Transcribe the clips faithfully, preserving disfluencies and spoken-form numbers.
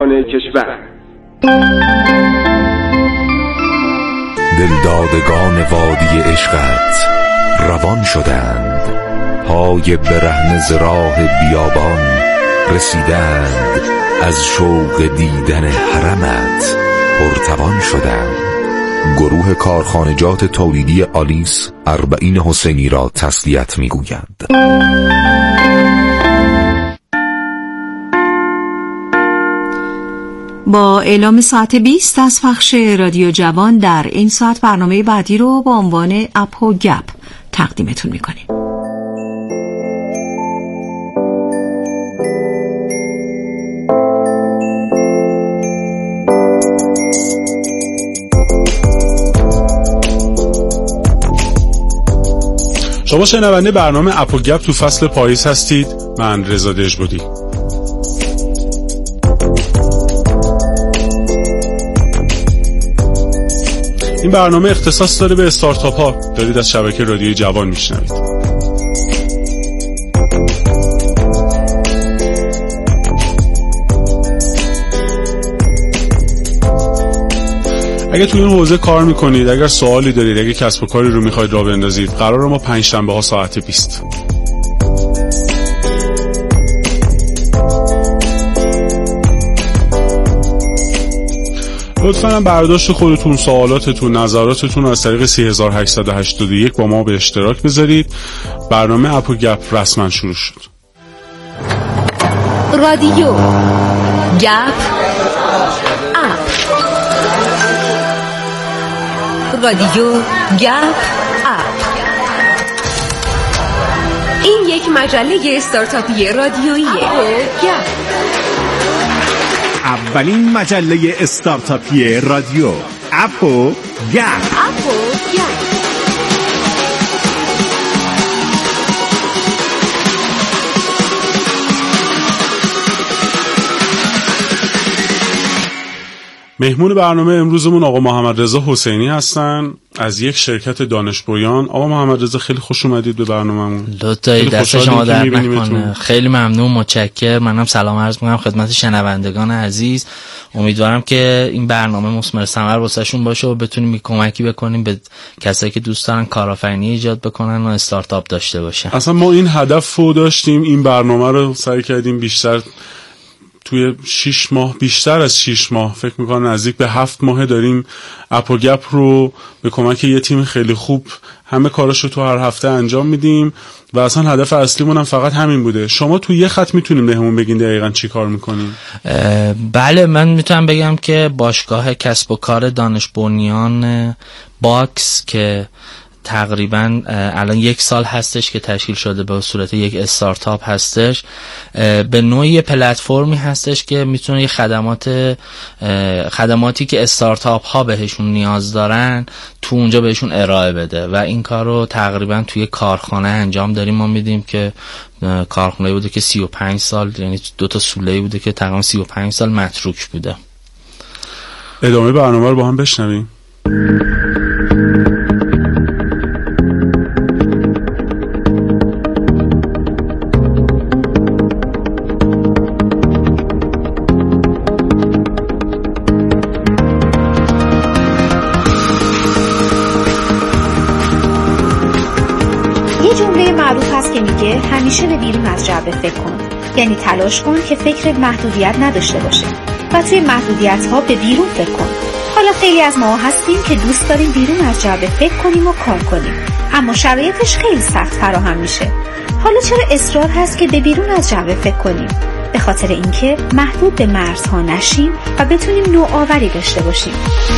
کشور. دلدادگان وادی عشقت روان شدند، پای برهنه ز راه بیابان رسیدند، از شوق دیدن حرمت پرتوان شدند. گروه کارخانجات تولیدی آلیس اربعین حسینی را تسلیت می‌گویند. با اعلام ساعت بیست از پخش رادیو جوان در این ساعت برنامه بعدی رو با عنوان اپ و گپ تقدیمتون میکنیم. شما شنونده برنامه اپ و گپ تو فصل پاییز هستید. من رضا دژبودی. این برنامه اختصاص داره به استارتاپ ها. دارید از شبکه رادیوی جوان میشنوید. اگه تو این حوزه کار میکنید، اگر سوالی دارید، اگه کسب و کاری رو میخواید راه بندازید، قراره ما پنج شنبه ها ساعت بیست لطفاً برداشت خودتون، سوالاتتون، نظراتتون رو از طریق سه هزار و هشتصد و هشتاد و یک با ما به اشتراک بذارید. برنامه اپ و گپ رسما شروع شد. رادیو گپ اپ، رادیو گپ اپ. این یک مجله استارتاپی رادیوییه. گپ اولین مجله استارتاپی رادیو، اپ و گپ. اپ و گپ. مهمون برنامه امروزمون آقا محمد رضا حسینی هستن از یک شرکت دانش بویان. آقا محمد رضا خیلی خوش اومدید به برنامه‌مون. لطفاً دست شما در نکنه. خیلی ممنون، متشکرم. منم سلام عرض می‌کنم خدمت شنوندگان عزیز. امیدوارم که این برنامه مثمر ثمر واسهشون باشه و بتونیم کمکی بکنیم به کسایی که دوست دارن کارآفرینی ایجاد بکنن و استارتاپ داشته باشن. اصلا ما این هدف رو داشتیم، این برنامه رو سعی کردیم بیشتر توی شش ماه، بیشتر از شش ماه، فکر میکنم نزدیک به هفت ماه داریم اپ و گپ رو به کمک یه تیم خیلی خوب همه کاراشو تو هر هفته انجام میدیم و اصلا هدف اصلیمون هم فقط همین بوده. شما تو یه خط میتونیم بهمون بگین دقیقاً چی کار میکنین؟ بله، من میتونم بگم که باشگاه کسب و کار دانش بنیان باکس که تقریبا الان یک سال هستش که تشکیل شده به صورت یک استارتاپ هستش، به نوعی پلتفرمی هستش که میتونه یه خدمات خدماتی که استارتاپ ها بهشون نیاز دارن تو اونجا بهشون ارائه بده و این کار رو تقریبا توی کارخانه انجام داریم. ما میدیم که کارخانه بوده که سی و پنج سال، یعنی دو تا سوله بوده که تقریبا سی و پنج سال متروک بوده. ادامه برنامه رو با هم بشنویم. همیشه به بیرون از جعبه فکر کن، یعنی تلاش کن که فکر محدودیت نداشته باشه و توی محدودیت ها به بیرون فکر کن. حالا خیلی از ما هستیم که دوست داریم بیرون از جعبه فکر کنیم و کار کنیم، اما شرایطش خیلی سخت فراهم میشه. حالا چرا اصرار هست که به بیرون از جعبه فکر کنیم؟ به خاطر اینکه محدود به مرزها نشیم و بتونیم نوآوری داشته باشیم.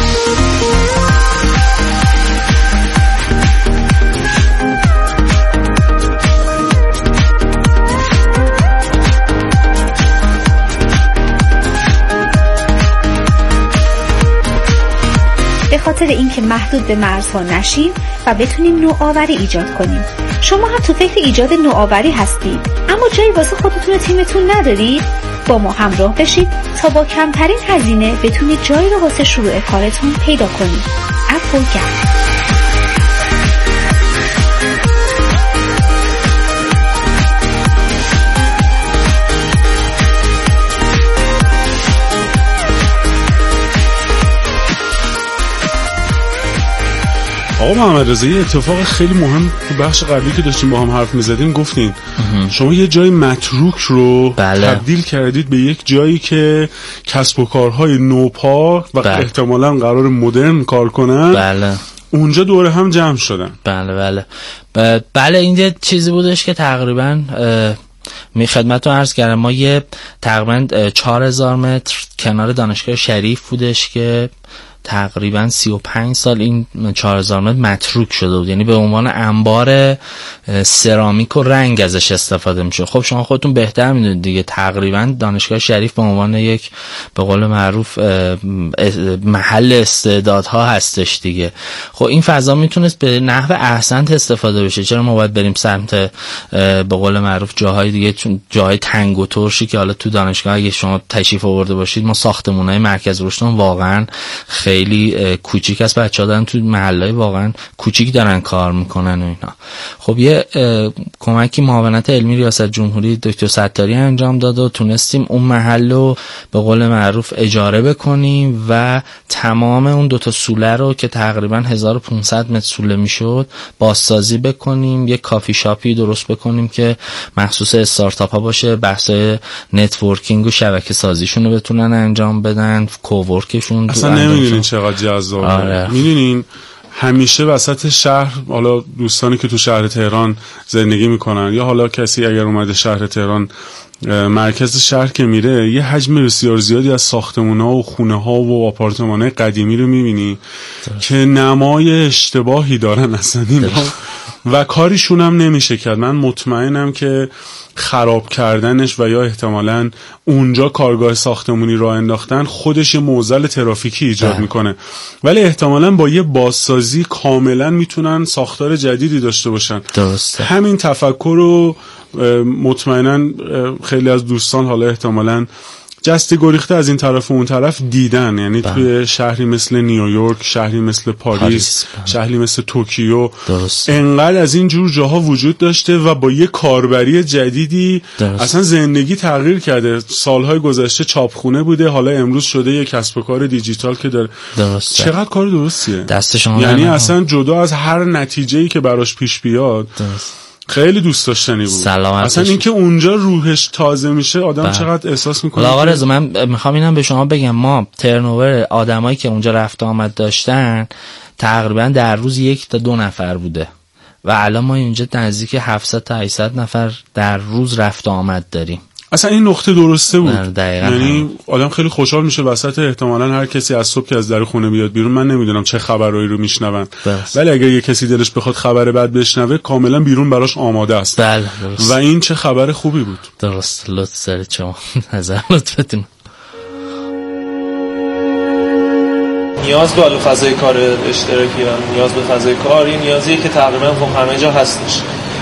به خاطر اینکه محدود به مرزها نشیم و بتونیم نوآوری ایجاد کنیم. شما هم تو فکر ایجاد نوآوری هستید اما جایی واسه خودتون و تیمتون ندارید؟ با ما همراه بشید تا با کمترین هزینه بتونید جایی رو واسه شروع کارتون پیدا کنید. اپ و گپ. آقا محمد رضا یه اتفاق خیلی مهم تو بخش قبلی که داشتیم با هم حرف می‌زدیم گفتین شما یه جای متروک رو بله. تبدیل کردید به یک جایی که کسب و کارهای نوپا و بله. احتمالاً قرار مدرن کار کنن بله. اونجا دوره هم جمع شدن. بله بله ب- بله این یه چیزی بودش که تقریباً می خدمت رو عرض کردم. ما یه تقریباً چهار هزار متر کنار دانشگاه شریف بودش که تقریبا سی و پنج سال این چهار هزار متر متروک شده بود، یعنی به عنوان انبار سرامیک و رنگ ازش استفاده میشه. خب شما خودتون بهتر میدونید دیگه، تقریبا دانشگاه شریف به عنوان یک به قول معروف محل استعدادها هستش دیگه. خب این فضا میتونست به نحو احسن استفاده بشه. چرا ما باید بریم سمت به قول معروف جاهای دیگه، چون جاهای تنگ و ترشی که حالا تو دانشگاه اگه شما تشریف آورده باشید، ما ساختمان‌های مرکز رشد واقعا خیلی کوچیک است، بچه‌ها دارن تو محله‌های واقعا کوچیک دارن کار میکنن و اینا. خب یه کمکی معاونت علمی ریاست جمهوری دکتر ستاری انجام داد و تونستیم اون محل رو به قول معروف اجاره بکنیم و تمام اون دوتا سوله رو که تقریبا هزار و پانصد متر سوله میشد بازسازی بکنیم، یه کافی شاپی درست بکنیم که مخصوص استارتاپ ها باشه، بحثای نتورکینگ و شبکه سازیشون رو بتونن انجام بدن، کوورکشون. اصلا نمیدونین چقدر جذابه. آره. میدونین همیشه وسط شهر، حالا دوستانی که تو شهر تهران زندگی میکنن یا حالا کسی اگر اومده شهر تهران، مرکز شهر که میره یه حجم بسیار زیادی از ساختمان‌ها و خونه‌ها و آپارتمان‌های قدیمی رو میبینی که نمای اشتباهی دارن اصلا اینا و کاریشون هم نمیشه کرد. من مطمئنم که خراب کردنش و یا احتمالاً اونجا کارگاه ساختمونی راه انداختن خودش یه معضل ترافیکی ایجاد ده. میکنه، ولی احتمالاً با یه بازسازی کاملاً میتونن ساختار جدیدی داشته باشن. درسته. همین تفکر رو مطمئناً خیلی از دوستان حالا احتمالاً جسته گریخته از این طرف و اون طرف دیدن، یعنی بله. توی شهری مثل نیویورک، شهری مثل پاریس, پاریس شهری مثل توکیو، انقدر از این جور جاها وجود داشته و با یه کاربری جدیدی درست. اصلا زندگی تغییر کرده. سالهای گذشته چاپخونه بوده، حالا امروز شده یه کسب و کار دیجیتال که داره. درسته. چقدر کار درستیه دست شما، یعنی اصلا جدا از هر نتیجه‌ای که براش پیش بیاد درست. خیلی دوست داشتنی بود. اصلا اینکه اونجا روحش تازه میشه آدم با. چقدر احساس میکنه. آقا رضا من میخوام اینم به شما بگم، ما ترنوور آدمایی که اونجا رفت آمد داشتن تقریبا در روز یک تا دو نفر بوده و الان ما اینجا نزدیک هفتصد تا هشتصد نفر در روز رفت آمد داریم. اصلا این نقطه درسته بود، یعنی آدم خیلی خوشحال میشه وسط احتمالاً هر کسی از صبح که از در خونه بیاد بیرون، من نمیدونم چه خبرایی رو میشنون، ولی اگر یه کسی دلش بخواد خبر بد بشنوه کاملا بیرون براش آماده است. بله و این چه خبر خوبی بود. درست. لطف سر شما نظر لطفتون. نیاز به فضای کار اشتراکی و نیاز به فضای کار این نیازیه که تقریبا خب همه جا هستش،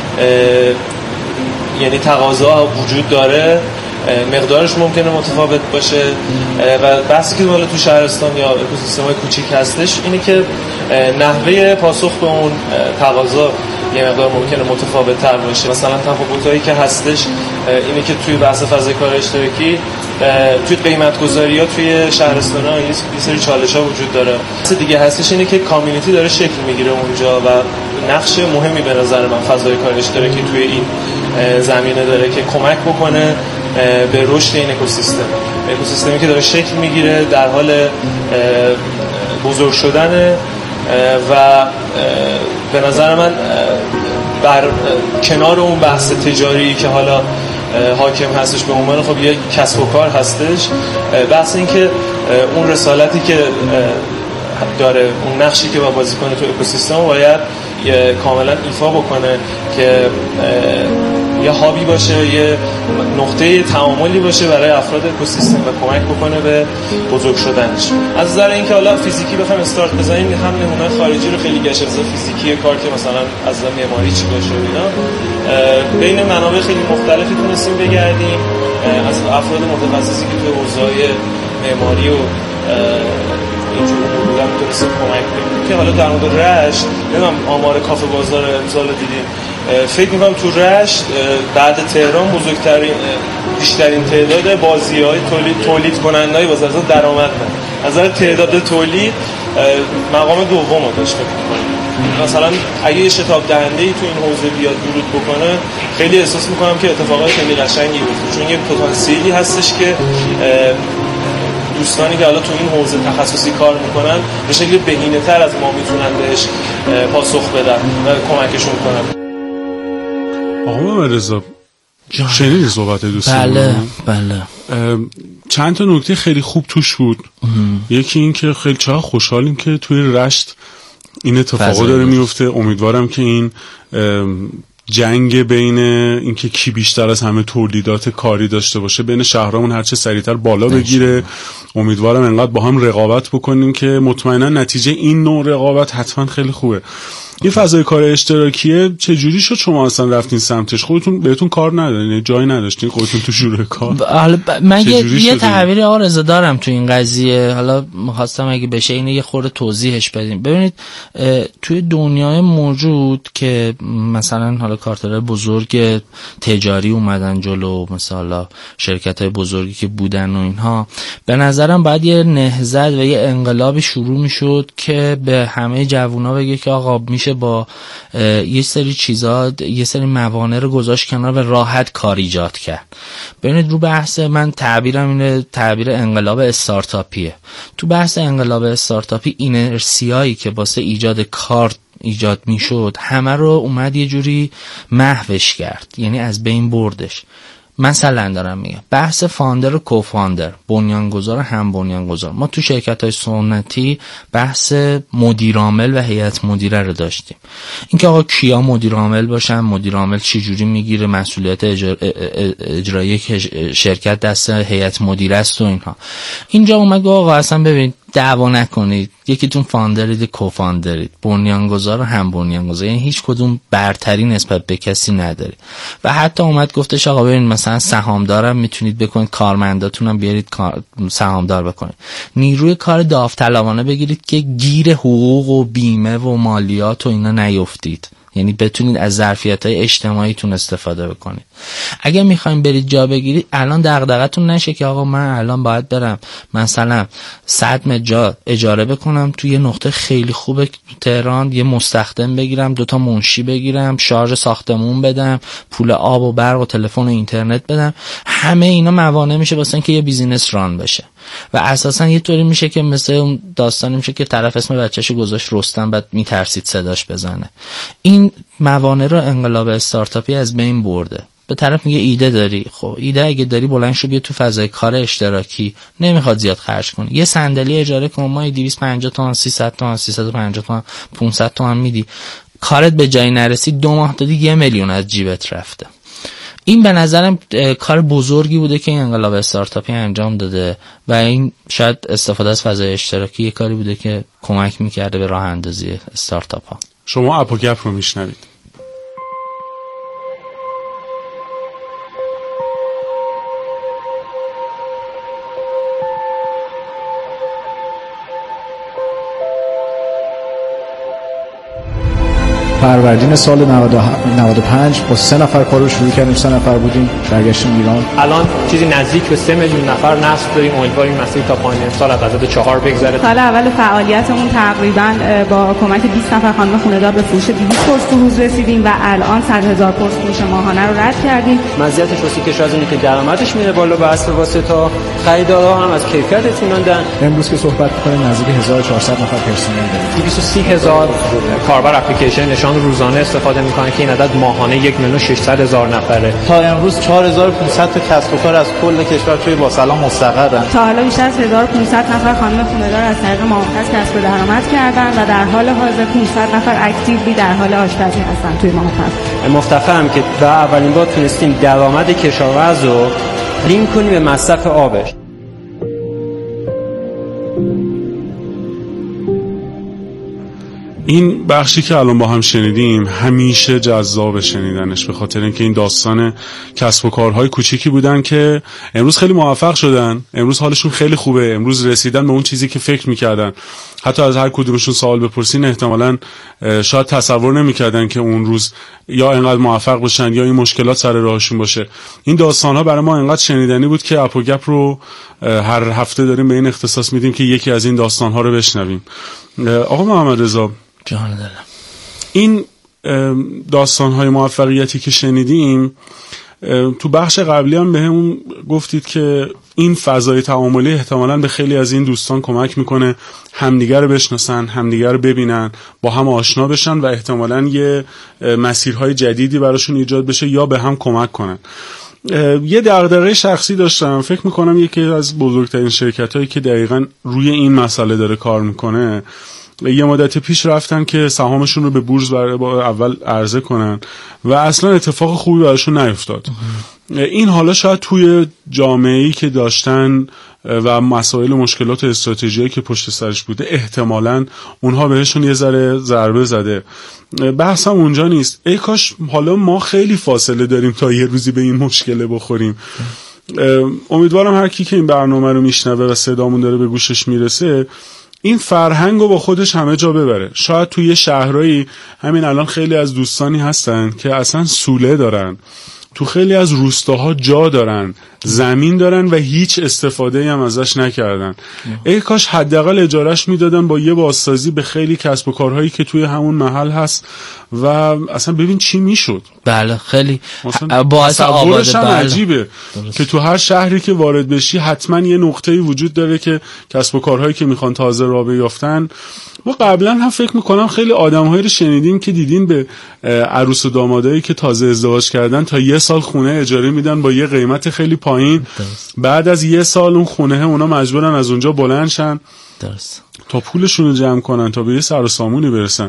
یعنی تقاضا وجود داره، مقدارش ممکنه متفاوت باشه و بحثی که حالا تو شهرستان یا اکوسیستم‌های کوچیک هستش اینه که نحوه پاسخ به اون تقاضا یه مقدار ممکنه متفاوت تر باشه. مثلا تفاوتایی که هستش اینه که توی بحث فضای کار اشتراکی توی قیمت گذاری ها توی شهرستان ها یه سری چالش ها وجود داره. چیز دیگه هستش اینه که کامیونیتی داره شکل میگیره اونجا و نقش مهمی به نظر من فضای کار اشتراکی توی این زمینه داره که کمک بکنه به رشد این اکوسیستم. اکوسیستمی که داره شکل میگیره در حال بزرگ شدنه و به نظر من بر کنار اون بحث تجاری که حالا حاکم هستش به عنوان خب یک کسب و کار هستش، بحث این که اون رسالتی که داره، اون نقشی که با بازی کنه تو اکوسیستم باید کاملا ایفا بکنه که یه هابی باشه، یه نقطه تعاملی باشه برای افراد اکوسیستم و کمک بکنه به بزرگ شدنش. از نظر اینکه حالا فیزیکی بخوایم استارت بزنیم، هم نمونه خارجی رو خیلی گشت از فیزیکی کار که مثلا از معماری چی باشه اینا، بین منابع خیلی مختلفی تونستیم بگردیم، از افراد متخصصی که تو حوزه‌های معماری و اینجور موضوع هم تونستیم کمک کنیم که حالا در مورد رشت نمیدونم آمار کافه بازار امسال دیدیم، فکر میکنم تو رشت بعد تهران بزرگترین بیشترین تعداد بازی‌های تولید تولید کننده‌ای واسه درآمد از نظر تعداد تولید مقام دوم رو داشت. فکر می‌کنم مثلا اگه یه شتاب دهنده‌ای تو این حوزه بیاد ورود بکنه، خیلی احساس میکنم که اتفاقات خیلی قشنگی بیفته، چون یه پتانسیلی هستش که دوستانی که حالا تو این حوزه تخصصی کار میکنن به شکل بهینه‌تر از ما میتونن بهش پاسخ بدن و کمکشون کنن. آقا محمد رضا شنیدی صحبت دوستان؟ بله بله. چند تا نکته خیلی خوب توش بود. یکی این که خیلی چقدر خوشحالیم که توی رشت این اتفاقا داره میفته. امیدوارم که این جنگ بین اینکه کی بیشتر از همه تولیدات کاری داشته باشه بین شهرامون هر چه سریعتر بالا بگیره. امیدوارم انقدر با هم رقابت بکنیم که مطمئنا نتیجه این نوع رقابت حتما خیلی خوبه. این فضای کار اشتراکیه چجوری شد شما اصلا رفتین سمتش؟ خودتون بهتون کار ندادین، جایی نداشتین خودتون تو شروع کار؟ حالا ب... من یه, یه تحویل آرزو دارم تو این قضیه، حالا می‌خواستم اگه بشه اینو یه خورده توضیحش بدیم. ببینید توی دنیای موجود که مثلا حالا کارترهای بزرگ تجاری اومدن جلو، مثلا شرکت‌های بزرگی که بودن و اینها، به نظرم باید یه نهضت و یه انقلابی شروع می‌شد که به همه جوونا بگه که آقا میشه با یه سری چیزا یه سری موانع رو گذاشت کنار و راحت کار ایجاد کرد. ببینید رو بحث من تعبیرم اینه، تعبیر انقلاب استارتاپیه. تو بحث انقلاب استارتاپی اینرسیایی که واسه ایجاد کار ایجاد میشد همه رو اومد یه جوری محوش کرد، یعنی از بین بردش. مثلا دارم میگم بحث فاندر و کوفاندر، بنیانگذار و هم بنیانگذار. ما تو شرکت‌های سنتی بحث مدیر عامل و هیئت مدیره رو داشتیم، اینکه آقا کیا مدیر عامل باشن، مدیر عامل چه جوری میگیره، مسئولیت اجرا... اجرایی شرکت دست هیئت مدیره است و اینها. اینجا اومد آقا اصلا ببین دعوا نکنید، یکیتون فاندرید، کوفاندرید، بنیانگذار و هم بنیانگذار، یعنی هیچ کدوم برتری نسبت به کسی ندارید. و حتی اومد گفتش آقا ببین مثلا سهامدارم میتونید بکنید، کارمنداتون هم بیارید سهامدار بکنید، نیروی کار داوطلبانه بگیرید که گیر حقوق و بیمه و مالیات و اینا نیفتید، یعنی بتونید از ظرفیت‌های اجتماعیتون استفاده بکنید. اگه میخوایم برید جا بگیرید، الان دغدغتون نشه که آقا من الان باید برم مثلا صد متر جا اجاره بکنم توی یه نقطه خیلی خوب تهران، یه مستخدم بگیرم، دوتا منشی بگیرم، شارژ ساختمون بدم، پول آب و برق و تلفن و اینترنت بدم. همه اینا موانع میشه واسه اینکه یه بیزینس ران بشه. و اساسا یه طوری میشه که مثل اون داستانی میشه که طرف اسم بچه‌شو گذاشت رستم، بعد میترسید صداش بزنه. این موانع رو انقلاب استارتاپی از بین برده. به طرف میگه ایده داری، خب ایده اگه داری بلند شو بیا تو فضای کار اشتراکی، نمیخواد زیاد خرج کنی، یه صندلی اجاره کن، ما دویست و پنجاه تومن، سیصد تومن، سیصد و پنجاه تومن، پانصد تومن میدی، کارت به جایی نرسید دو ماه دادی یه میلیون از جیبت رفته. این به نظرم کار بزرگی بوده که این انقلاب استارتاپی انجام داده و این شاید استفاده از فضای اشتراکی یه کاری بوده که کمک میکرده به راه اندازی استارتاپ ها. شما اپوگپ رو میشنوید. فروردین سال نود و پنج با سه نفر کار رو شروع کردیم، سه نفر بودیم، برگشتیم ایران. الان چیزی نزدیک به سه میلیون نفر نصب داریم. امیدواریم مسیر تا پایان سال از عدد چهار بگذره. سال اول فعالیتمون تقریبا با کمک بیست نفر خانم خونه‌دار به فروش دویست پست روز رسیدیم و الان صد هزار پست فروش ماهانه رو رد کردیم. مزیتش واسه کشور از اینه که درآمدش میره بالا، به اصل واسطه خریدارها هم از کیفیت اطمینان دارن. امروز که صحبت می‌کنیم نزدیک هزار و چهارصد نفر پرسنل داریم. دویست و سی هزار کاربر اپلیکیشن نشان روزانه استفاده میکنه که این عدد ماهانه یک میلیون و ششصد هزار نفره. تا امروز چهار هزار و پانصد تا کسب و کار از کل کشور توی با سلام مستقرن. تا حالا بیشتر از هزار و پانصد نفر خانم خونه‌دار از طریق ماه‌پس کسب درآمد کردن و در حال حاضر پانصد نفر اکتیولی در حال آشپزی هستن توی ماه‌پس. مفتخرم که با اولین بار تونستیم درآمد کشاورز رو لینک کنیم به مصرف آبش. این بخشی که الان با هم شنیدیم همیشه جذاب شنیدنش، به خاطر اینکه این داستان کسب و کارهای کوچیکی بودن که امروز خیلی موفق شدن، امروز حالشون خیلی خوبه، امروز رسیدن به اون چیزی که فکر میکردن. حتی از هر کدومشون سوال بپرسین احتمالاً شاید تصور نمیکردن که اون روز یا اینقدر موفق باشن یا این مشکلات سر راهشون باشه. این داستانها برای ما اینقدر شنیدنی بود که اپوگپ رو هر هفته داریم به این اختصاص میدیم که یکی از این داستانها رو بشنویم. آقا محمد رضا، جان دلم، این داستان‌های موفقیتی که شنیدیم تو بخش قبلی هم بهمون گفتید که این فضای تعاملی احتمالاً به خیلی از این دوستان کمک میکنه همدیگر رو بشناسن، همدیگر رو ببینن، با هم آشنا بشن و احتمالاً یه مسیرهای جدیدی براشون ایجاد بشه یا به هم کمک کنن. یه دغدغه شخصی داشتم، فکر میکنم یکی از بزرگترین شرکت‌هایی که دقیقاً روی این مسئله داره کار میکنه یه مدت پیش رفتن که سهامشون رو به بورس اول عرضه کنن و اصلا اتفاق خوبی براشون نیفتاد. این حالا شاید توی جامعه‌ای که داشتن و مسائل و مشکلات و استراتژیایی که پشت سرش بوده احتمالاً اونها بهشون یه ذره ضربه زده. بحثم اونجا نیست. ای کاش حالا ما خیلی فاصله داریم تا یه روزی به این مشکله بخوریم. امیدوارم هر کی که این برنامه رو میشنوه و صدامون داره به گوشش میرسه این فرهنگ رو با خودش همه جا ببره. شاید توی شهرهایی همین الان خیلی از دوستانی هستن که اصلا سوله دارن، تو خیلی از روستاها جا دارن، زمین دارن و هیچ استفاده هم ازش نکردن. ای کاش حداقل اجارهش میدادن با یه بازسازی به خیلی کسب و کارهایی که توی همون محل هست و اصلا ببین چی میشد. بله خیلی باعث آباده. بله. عجیبه درست. که تو هر شهری که وارد بشی حتما یه نقطه‌ای وجود داره که کسب و کارهایی که میخوان تازه راه بیافتن. ما قبلا هم فکر میکنم خیلی آدم‌هایی رو شنیدیم که دیدین به عروس و دامادایی که تازه ازدواج کردن تا یه سال خونه اجاره میدن با یه قیمت خیلی پایین. بعد از یه سال اون خونه اونا مجبورن از اونجا بلند شن درست تا پولشون رو جمع کنن تا به یه سر و سامونی برسن.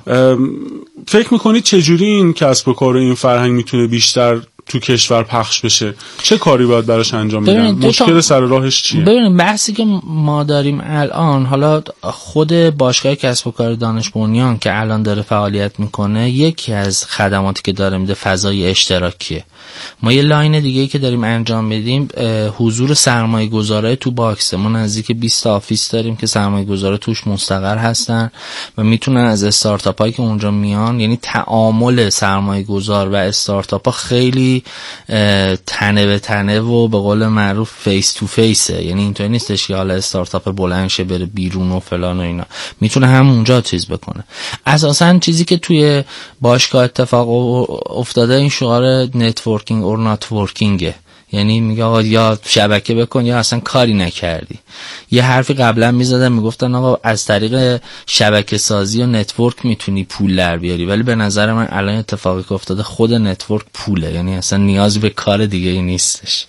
فکر میکنید چجوری این کسب و کار و این فرهنگ میتونه بیشتر تو کشور پخش بشه؟ چه کاری باید براش انجام بدن؟ مشکل سر راهش چیه؟ ببینید بحثی که ما داریم الان، حالا خود باشگاه کسب و کار دانش بنیان که الان داره فعالیت میکنه، یکی از خدماتی که داره میده فضای اشتراکیه. ما یه لاین دیگه ای که داریم انجام بدیم حضور سرمایه گذاره تو باکسه. ما نزدیک بیست آفیس داریم که سرمایه گذاره توش مستقر هستن و میتونن از استارتاپ هایی که اونجا میان، یعنی تعامل سرمایه گذار و استارتاپ ها خیلی تنه به تنه و به قول معروف فیس تو فیسه. یعنی اینطوری نیستش که حالا استارتاپ بلند شه بره بیرون و فلان و اینا، میتونه همونجا چیز بکنه. اساسا چیزی که توی باشگاه اتفاق افتاده این شعار نتورکینگ اور نات ورکینگه. یعنی میگه آقا یا شبکه بکن یا اصلا کاری نکردی. یه حرفی قبلا میزدن میگفتن آقا از طریق شبکه سازی و نتورک میتونی پول در بیاری، ولی به نظر من الان اتفاقی که افتاده خود نتورک پوله. یعنی اصلا نیازی به کار دیگه ای نیستش.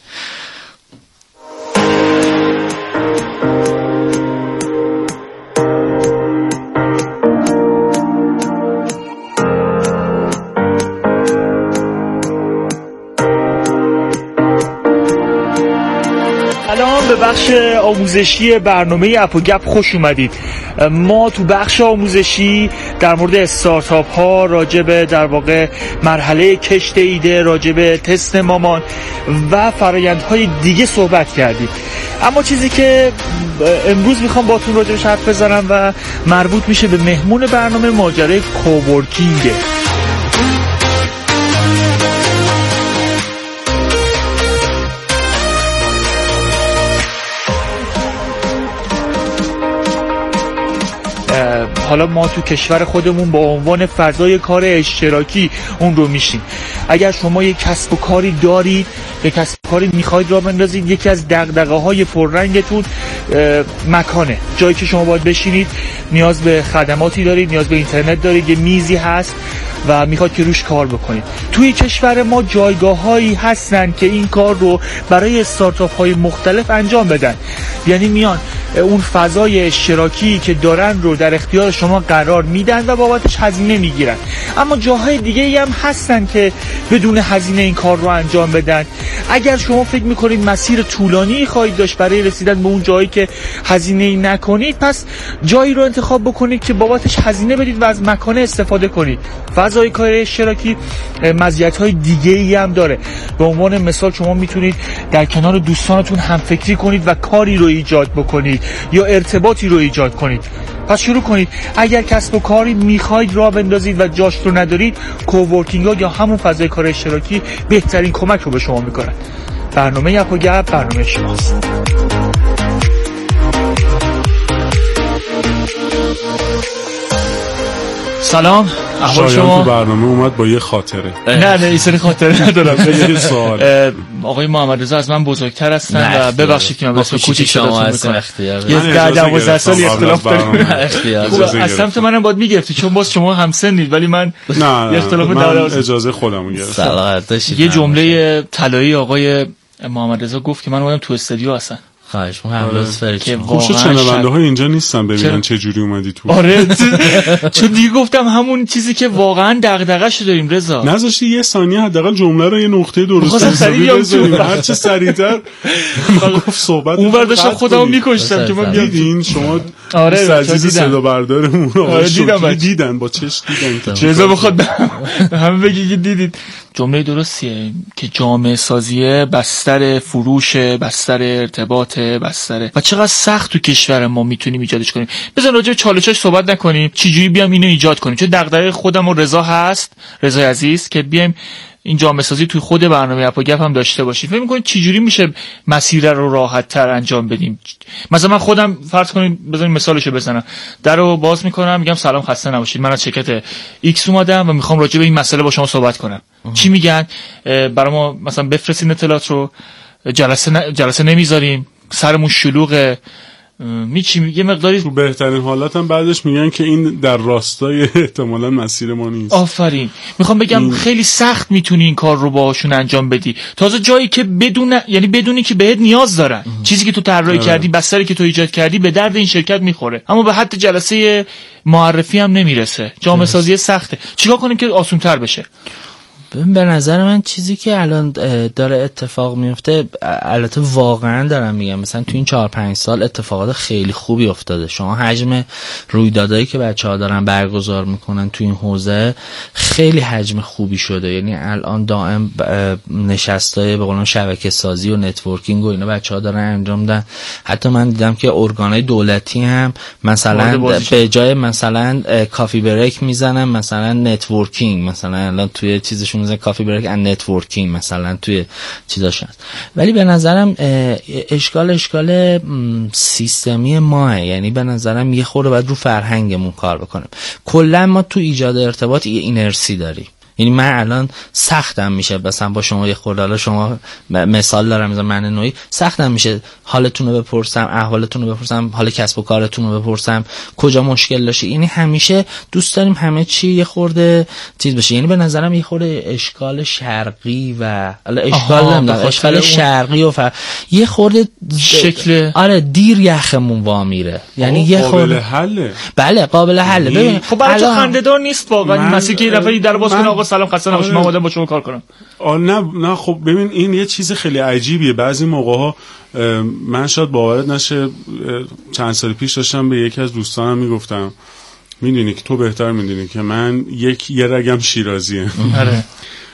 به بخش آموزشی برنامه اپ و گپ خوش اومدید. ما تو بخش آموزشی در مورد استارتاپ ها، راجع به در واقع مرحله کشت ایده، راجع به تست مامان و فرآیندهای دیگه صحبت کردیم. اما چیزی که امروز میخوام باتون راجع بهش حرف بزنم و مربوط میشه به مهمون برنامه، ماجرای کوورکینگه. حالا ما تو کشور خودمون با عنوان فضای کار اشتراکی اون رو میشیم. اگر شما یک کسب و کاری دارید، یک کسب و کاری میخواید راه بندازید، یکی از دغدغه‌های پررنگتون مکانه، جایی که شما باید بشینید، نیاز به خدماتی دارید، نیاز به اینترنت دارید، یه میزی هست و میخواد که روش کار بکنید. توی کشور ما جایگاه‌هایی هستن که این کار رو برای استارتاپ‌های مختلف انجام بدن. یعنی میان اون فضای اشتراکی که دارن رو در اختیار شما قرار میدن و بابتش هزینه میگیرن. اما جاهای دیگه هم هستن که بدون هزینه این کار رو انجام بدن. اگر شما فکر میکنید مسیر طولانی خواهید داشت برای رسیدن به اون جایی که هزینه‌ای نکنید، پس جایی رو انتخاب بکنید که بابتش هزینه بدید و از مکان استفاده کنید. فضای کار اشتراکی مزیت‌های دیگه‌ای هم داره. به عنوان مثال شما میتونید در کنار دوستانتون همفکری کنید و کاری رو ایجاد بکنید یا ارتباطی رو ایجاد کنید. پس شروع کنید. اگر کسب و کاری میخواید راه بندازید و جاش رو ندارید، کوورکینگ ها یا همون فضای کار اشتراکی بهترین کمک رو به شما میکنن. برنامه اپ و گپ برنامه شماست. سلام، احوال شایان شما؟ تو برنامه اومد با یه خاطره. نه نه این سری خاطره ندارم. یه سوال. آقای محمد رضا از من بزرگتر هستن و ببخشید که من اسم کوچیک شما هستم. یه دوازده سالی اختلاف داریم. از سمت منم باید میگرفتی چون باز شما هم سنید ولی من نه اختلاف من اجازه خودمو گرفتم. یه جمله طلایی آقای محمد رضا گفت که من اومدم تو استودیو هستن. خواهش می‌کنم لطف فرید. خوب شد شنونده ها اینجا نیستن ببینن چه جوری اومدی تو. آره چون دیگه گفتم همون چیزی که واقعا دغدغه‌شو داریم رضا. نذاشتی یه ثانیه حداقل جمله رو یه نقطه درست حسابی بزنیم. هر چه سریعتر گفت صحبت اون ور داشتم خودمو می‌کشتم که من دیدین شما آره عزیز صدا بردارمون رو دیدم دیدن با چش دیدن رضا بخواد همه بگی که دیدید. جمله درستیه که جامعه سازی بستر فروش، بستر ارتباط، بستر و چقدر سخت تو کشور ما میتونیم ایجادش کنیم. بزن راجع به چالشاش صحبت نکنیم، چجوری بیام اینو ایجاد کنیم. چون دغدغه خودم و رضا هست، رضا عزیز، که بیایم این جامعه سازی توی خود برنامه اپ و گپ هم داشته باشید. فکر می‌کنید چجوری میشه مسیر رو راحت تر انجام بدیم؟ مثلا من خودم فرض کنید بزنید مثالشو بزنم، درو باز میکنم میگم سلام خسته نباشید، من از شرکت ایکس اومدم و میخوام راجع به این مسئله با شما صحبت کنم. اه. چی میگن؟ برای ما مثلا بفرستین اطلاعات رو، جلسه ن... جلسه نمیذاریم، سرمون شلوغه، میچی یه مقداری تو بهترین حالت هم بعدش میگن که این در راستای احتمالاً مسیر ما نیست. آفرین. میخوام بگم این... خیلی سخت میتونی این کار رو باهاشون انجام بدی، تازه جایی که بدون یعنی بدونی که بهت نیاز دارن. اه. چیزی که تو طراحی کردی، بستری که تو ایجاد کردی به درد این شرکت میخوره، اما به حد جلسه معرفی هم نمیرسه. جامعه سازی سخته. چیکار کنیم که آسان‌تر بشه؟ به نظر من چیزی که الان داره اتفاق میفته، البته واقعا دارم میگم، مثلا تو این چهار پنج سال اتفاقات خیلی خوبی افتاده. شما حجم رویدادایی که بچه‌ها دارن برگزار میکنن تو این حوزه خیلی حجم خوبی شده. یعنی الان دائم نشستای به قولن شبکه سازی و نتورکینگ و اینا بچه‌ها دارن انجام میدن. حتی من دیدم که ارگانهای دولتی هم مثلا به جای مثلا کافی بریک میزنن مثلا نتورکینگ، مثلا الان توی چیزشون مثلا کافی بریک ان نتورکینگ مثلا توی چیزاش هست. ولی به نظرم اشکال اشکال سیستمی ماه، یعنی به نظرم یه خورده باید رو فرهنگمون کار بکنیم. کلا ما تو ایجاد ارتباط یه اینرسی داریم. یعنی من الان سختم میشه مثلا با شما یه خورده، حالا شما مثال دارم مثلا من نوعی سختم میشه حالتون رو بپرسم، احوالتون رو بپرسم، حال کسب و کارتون رو بپرسم، کجا مشکل داشتی. یعنی همیشه دوست داریم همه چی یه خورده چیز بشه. یعنی به نظرم یه خورده اشکال شرقی و اشکال نمیدونم اشکال شرقی و فر... یه خورده شکل آره دیر یخمون وا میره. یعنی یه خورده حله. بله قابل حله. ببین خب برای تو خنده‌دار نیست واقعا این مسئله که یه دفعه در باز کنه آقا سلام خسته نباشید من اومدم با شما کار کنم. آ نه نه خب ببین این یه چیز خیلی عجیبیه. بعضی موقع‌ها من شاید باورت نشه چند سال پیش داشتم به یکی از دوستانم میگفتم میدونی که تو بهتر میدونی که من یک یه رگم شیرازیه. آره.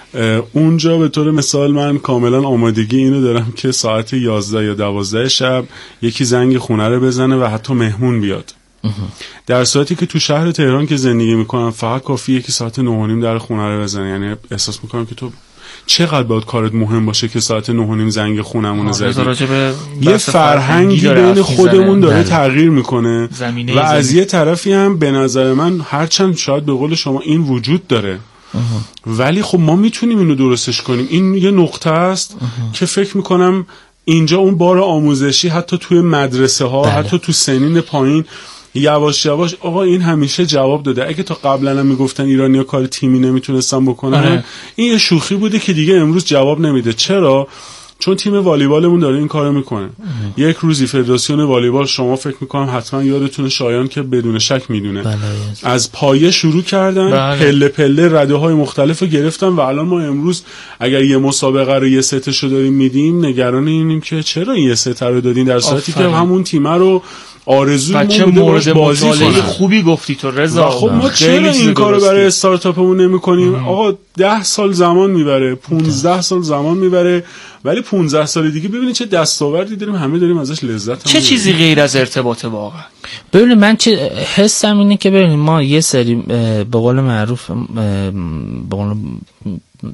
اونجا به طور مثال من کاملا آمادگی اینو دارم که ساعت یازده یا دوازده شب یکی زنگ خونه رو بزنه و حتی مهمون بیاد. در صورتی که تو شهر تهران که زندگی میکنم فقط کافیه که ساعت نه و نیم در خونه رو بزنه. یعنی احساس میکنم که تو چقدر باید کارت مهم باشه که ساعت نه و نیم زنگ خونمون زدی. یه فرهنگی بین خودمون داره تغییر میکنه و از یه طرفی هم به نظر من هرچند شاید به قول شما این وجود داره ولی خب ما میتونیم اینو درستش کنیم. این یه نقطه است که فکر میکنم اینجا اون بار آموزشی حتی توی مدرسه ها بله. حتی تو سنین پایین یواش یواش آقا این همیشه جواب داده. اگه تا قبلا هم میگفتن ایرانی‌ها کار تیمی نمیتونستن بکنن آره. این یه شوخی بوده که دیگه امروز جواب نمیده. چرا؟ چون تیم والیبالمون داره این کارو میکنه. اه. یک روزی فدراسیون والیبال شما فکر میکنم حتما یادتونه شایان که بدون شک میدونه بله. از پایه شروع کردن بله. پله پله رده های مختلف رو گرفتن و الان ما امروز اگر یه مسابقه رو یه ستشو داریم میدیم نگران اینیم که چرا این یه ست رو دادین در صورتی که همون تیم رو آرزومون بوده باش بازی کنه. خوبی گفتی تو رضا. خب ما چرا این کارو برای استارتاپمون نمی‌کنیم؟ آقا ده سال زمان میبره، پونزده سال زمان میبره، ولی پونزده سال دیگه ببینید چه دستاوردی داریم، همه داریم ازش لذت چه چیزی غیر از ارتباط واقعا. ببینید من چه حسم اینه که ببینید ما یه سری به قول معروف به قول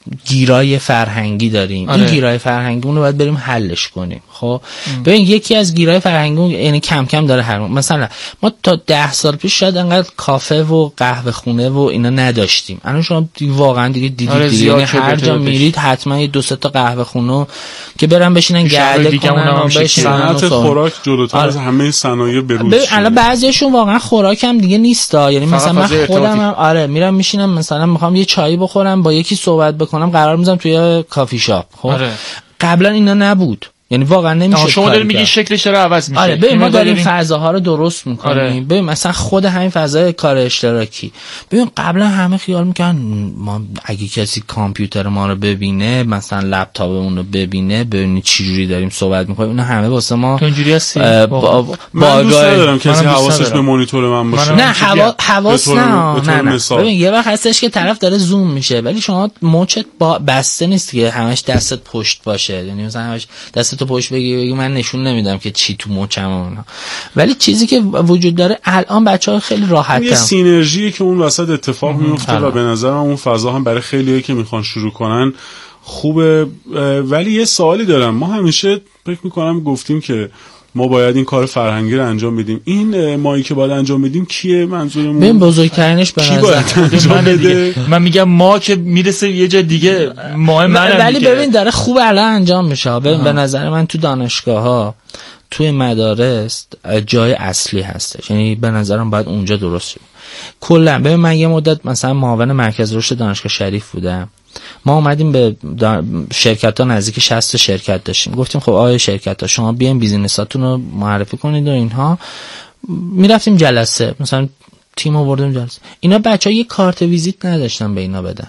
گیرای فرهنگی داریم. آره. این گیرای فرهنگی رو باید بریم حلش کنیم. خب ببین یکی از گیرای فرهنگی یعنی کم کم داره هر مثلا ما تا ده سال پیش شاید انقدر کافه و قهوه خونه و اینا نداشتیم. الان شما واقعا دیگه دیدید آره دیگه یعنی هر جا میرید حتما یه دو سه تا قهوه خونه که برن بشینن گرده کنن صنعت خوراک جلوتر از همه صنایع بروز شده. الان بعضیشون واقعا خوراک هم دیگه نیستا. یعنی مثلا من خودم هم آره میرم میشینم مثلا میخوام یه چایی بخورم با یکی صحبت بکنم قرار میذارم توی کافی شاپ. خب آره. قبلا اینا نبود. یعنی واقعا نمیشه. شما دارید میگی شکلش داره عوض میشه. آره ببین ما داریم فضاها رو درست میکنیم. آره. ببین مثلا خود همین فضای کار اشتراکی ببین قبلا همه خیال میکنن ما اگه کسی کامپیوتر ما رو ببینه مثلا لپتاپمون رو ببینه ببینید چه جوری داریم صحبت میکنیم اینا همه واسه ما اینجوری هستی. با من دوست ندارم کسی حواسش به مانیتور من باشه. نه حوا... حواس نه نه نه ببین یه وقت هستش که طرف داره زوم میشه ولی شما مچت با بسته نیست که همش دستت پشت باشه. یعنی مثلا همش دست تو پشت بگی بگی من نشون نمیدم که چی تو مچم اونا. ولی چیزی که وجود داره الان بچه‌ها خیلی راحتن. یه سینرژی که اون وسط اتفاق میفته و به نظرم اون فضا هم برای خیلیایی که میخوان شروع کنن خوبه. ولی یه سوالی دارم. ما همیشه فکر میکنم گفتیم که ما باید این کار فرهنگی رو انجام بدیم. این مایی که باید انجام بدیم کیه؟ منظورمون ببین بزرگترینش به نظر من بده. من میگم ما که میرسه یه جای دیگه ما منم. ولی ببین داره خوب الان انجام میشه. ببین به نظر من تو دانشگاه‌ها توی مدارس جای اصلی هستش. یعنی به نظرم باید اونجا درست شه. کلا ببین من یه مدت مثلا معاون مرکز رشد دانشگاه شریف بودم. ما اومدیم به شرکت ها نزدیک شصت شرکت داشتیم. گفتیم خب آیا شرکت ها شما بیاین بیزینساتون رو معرفی کنید و اینها. میرفتیم جلسه مثلا تیم آوردیم جلسه. اینا بچه ها یه کارت ویزیت نداشتن به اینا بدن.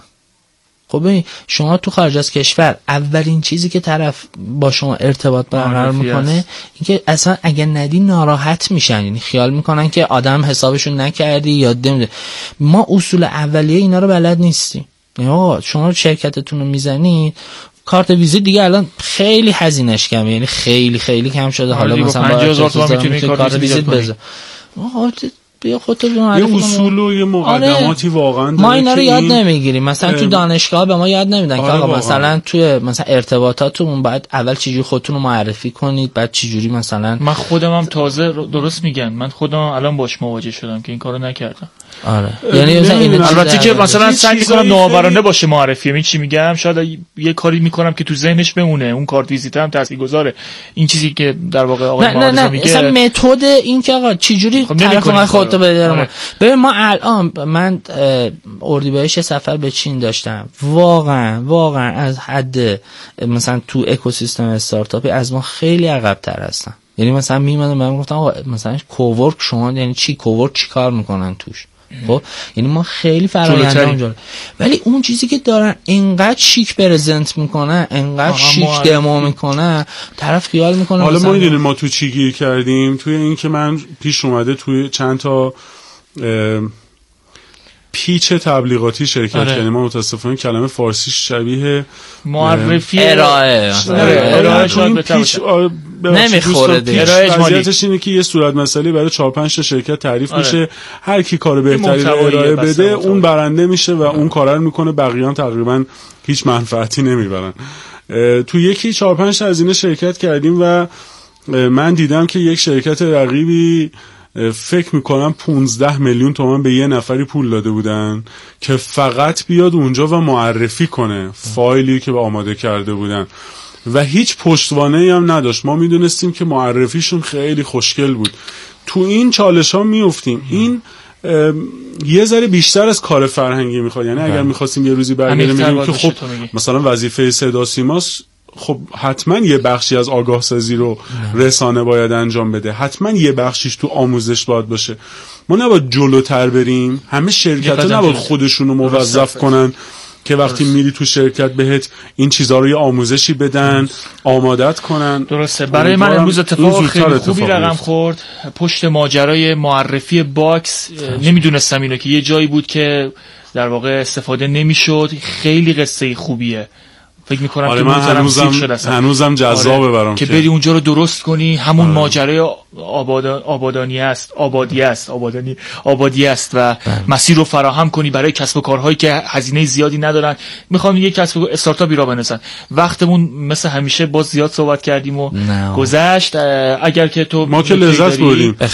خب ببین شما تو خارج از کشور اولین چیزی که طرف با شما ارتباط برقرار میکنه اینکه اصلا اگه ندی ناراحت میشن. یعنی خیال میکنن که آدم حسابشون نکردی یا نمیده. ما اصول اولیه اینا رو بلد نیستیم. یا شما شرکتتون رو میزنید کارت ویزیت دیگه الان خیلی هزینه‌اش کمه. یعنی خیلی خیلی کم شده. حالا مثلا با پنجاه هزار تومان میتونی کارت ویزیت بذار. آها بیا خودت یه اصول و یه مقدماتی آره. واقعا ما اینا رو یاد نمیگیریم. مثلا تو دانشگاه به ما یاد نمیدن آره که آقا مثلا توی مثلا ارتباطاتمون باید اول چجوری خودتون رو معرفی کنید بعد چجوری مثلا. من خودم هم تازه درست میگن من خودم الان باش مواجه شدم که این کارو نکردم. آره یعنی مثلا البته که مثلا سعی می‌کنم نوآورانه باشه معرفی. این چی میگم شاید یه کاری میکنم که تو ذهنش بمونه. اون کارت ویزیت هم تاثیرگذاره. این چیزی که در واقع آقای معرض میگه مثلا متد این که آقا چجوری طرف خودت رو بده. ببین ما الان من اردیبهشت سفر به چین داشتم. واقعا واقعا از حد مثلا تو اکوسیستم استارتاپی از ما خیلی عقب‌تر هستن. یعنی مثلا میمونم من گفتم آقا مثلا کوورک شما یعنی چی کوورک چی کار میکنن توش. خب یعنی ما خیلی فرآیند اونجا ولی اون چیزی که دارن انقدر شیک پرزنت میکنن انقدر شیک دمو میکنن طرف خیال میکنه. حالا ما میدونیم ما تو چی گیر کردیم. توی این که من پیش اومده توی چند تا پیچ تبلیغاتی شرکت آره. کردیم. ما متاسفانه کلمه فارسی شبیه معرفی ارائه ارائه شاید پیچ نمیخوره دیگه. وضعیتش اینه که یه صورت مثالی برای چهار پنج تا شرکت تعریف آره. میشه. هر کی کار بهتری رو ارائه بده اون برنده میشه و اون کارا رو میکنه. بقیه‌ان تقریبا هیچ منفعتی نمیبرن. تو یکی چهار پنج تا از اینا شرکت کردیم و من دیدم که یک شرکت رقیبی فکر میکنم پونزده میلیون تومان به یه نفری پول داده بودن که فقط بیاد اونجا و معرفی کنه فایلی که به آماده کرده بودن و هیچ پشتوانه‌ای هم نداشت. ما میدونستیم که معرفیشون خیلی خوشگل بود. تو این چالش ها میفتیم. این یه ذره بیشتر از کار فرهنگی میخواد. یعنی اگر میخواستیم یه روزی برگردیم میگیم که خب مثلا وظیفه صدا سیماست، خب حتما یه بخشی از آگاه سازی رو رسانه باید انجام بده. حتما یه بخشیش تو آموزش باید باشه. ما نباید جلوتر بریم. همه شرکت ها نباید خودشونو موظف کنن که وقتی میری تو شرکت بهت این چیزها رو یه آموزشی بدن، آمادت کنن. درسته. برای من امروز اتفاق خیلی خوبی رقم خورد. پشت ماجرای معرفی باکس نمیدونستم اینو که یه جایی بود که در واقع استفاده نمیشد. خیلی قصه خوبیه. فکر میکنم آره که من هنوزم هنوزم هنوزم جذابه آره. برام که که بری اونجا رو درست کنی. همون آره. ماجرای آبادان آبادانی است آبادی است آبادانی آبادی است و بله. مسیر رو فراهم کنی برای کسب و کارهایی که هزینه زیادی ندارن، میخوام یک کسب و استارتاپی را بندازن. وقتمون مثل همیشه باز زیاد صحبت کردیم و نه. گذشت. اگر که تو ما که لذت بردیم.